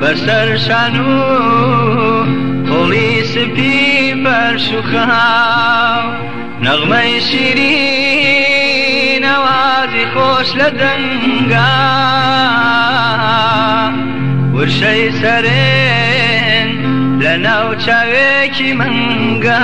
بەسەر شان و هۆڵی سپی بەرش و خاو نەغمەی شیرین ئەوازی خۆش لە دەنگا ورشەی سەرێن لە ناو چاوێکی منگا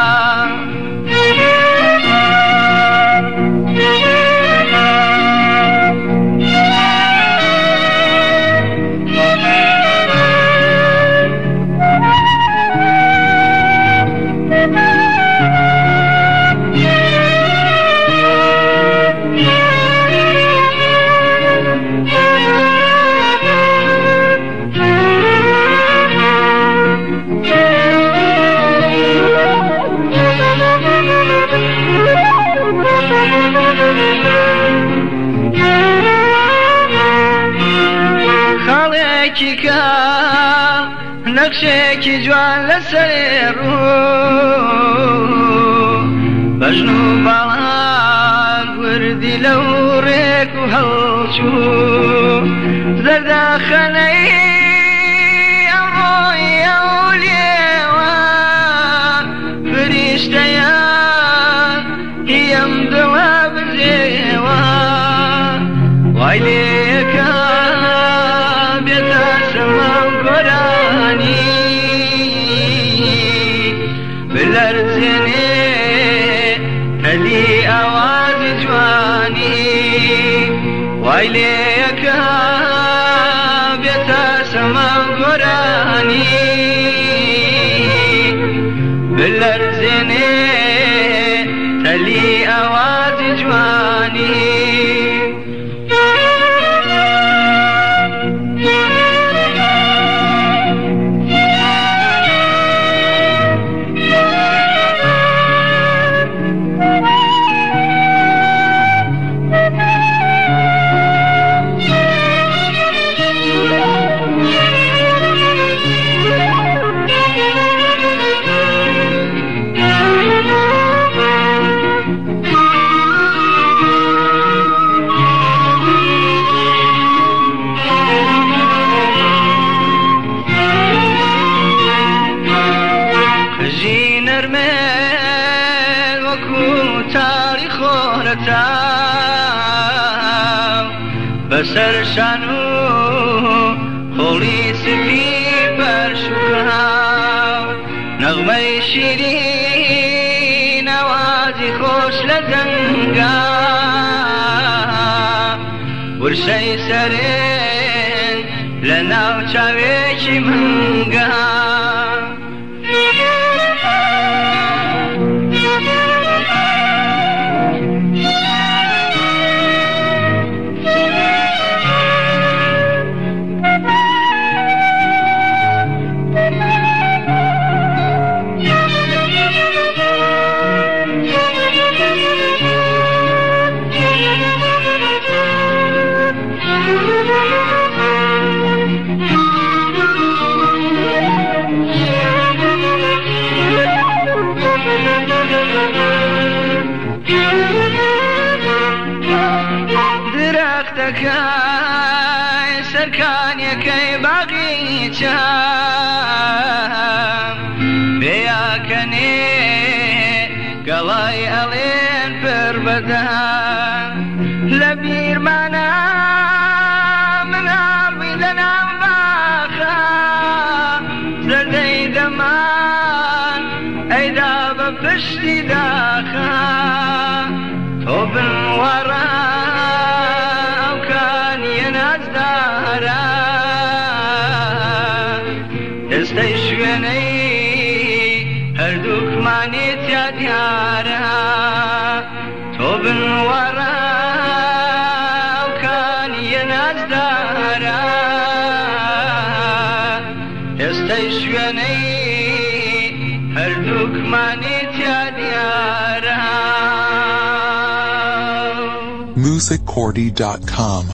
نەخشێکی جوان لەسەر ڕوو بەژن و باڵان وردی لەو ڕێک و هەڵچوو زەردەخەنەی ئەوڕۆی ئەو لێوە فریشتەیان هیم دڵە بزێوە وای لێکە بێتە سەما گۆرانی بلەرزێنێ هەلی ئاوازی جوانی وای لێکە بێتە سەما گۆرانی بلەرزێنێ هەلی ئاوازی جوانی بەسەر شان و هۆڵی سپی بەرش و خاو نەغمەی شیرین ئەوازی خۆش لە دەنگا ورشەی سەرێن لە ناو چاوێکی منگا سەرکانیەکەی باغیچە بێیاکەنێ گەڵای ئەڵێن پڕ بەدەم لە بیرمانە مناڵی لەناو باخە زەردەی دەمان ئەیدا بە پشتی داخە تۆ بنوەڕە دەستەی شوێنەی هەردووکمانێت یا دیارە تۆ بنوەڕە ئەوکانیە نازدارە دەستەی شوێنەی هەردووکمانێت یا دیارە musiccordy.com